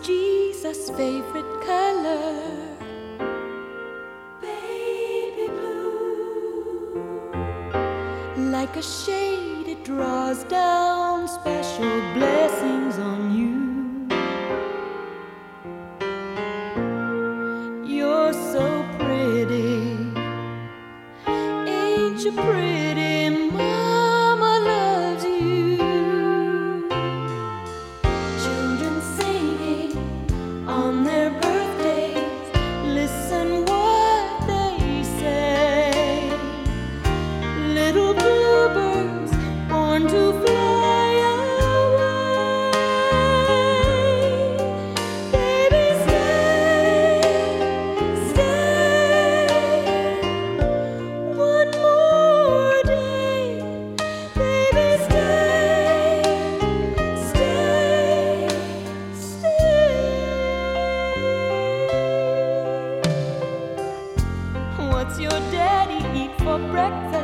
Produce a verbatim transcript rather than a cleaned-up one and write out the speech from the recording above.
Jesus' favorite color? Baby blue. Like a shade, it draws down special blessings on you. You're so pretty. Ain't you pretty? Mama loves you. Children singing on their birthdays, listen what they say. Little bluebirds born to fly away. Baby, stay, stay one more day. Baby, stay, stay, stay. What's your daddy eat for breakfast?